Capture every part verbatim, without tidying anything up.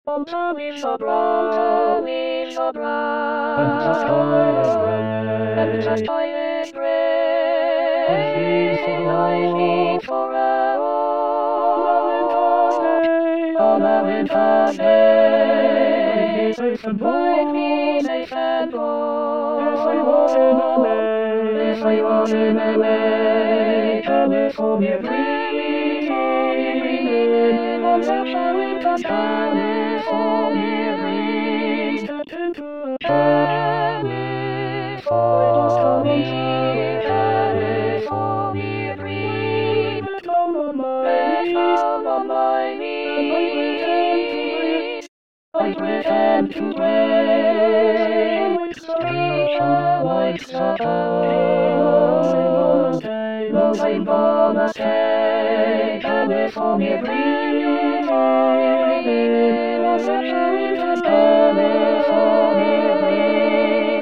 On time is so bright, time is so bright, and the sky is red, and the sky is red. I sleep for hours on a winter's day. Safe and warm, safe and warm. If I was in a May, if I was in a May, California breeze, breeze, on such a winter's California breeze, turned into a California, California breeze, that come on my knees, on my knees. I pretend to pray, like Sasha, like Sasha, Love I'm gonna stay, California breeze, California breeze, California breeze.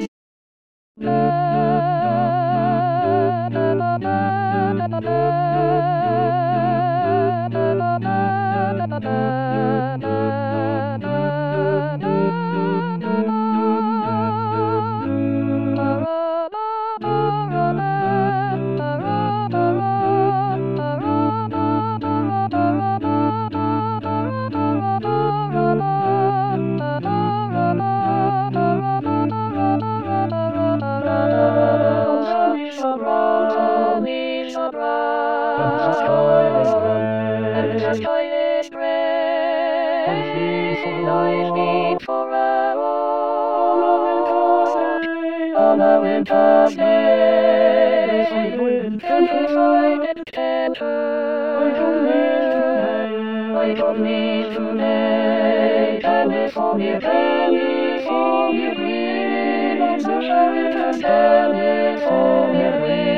The sky is red, I sleep for hours on a winter's day. And if I didn't enter, I don't need today. California, California breeze, California breeze.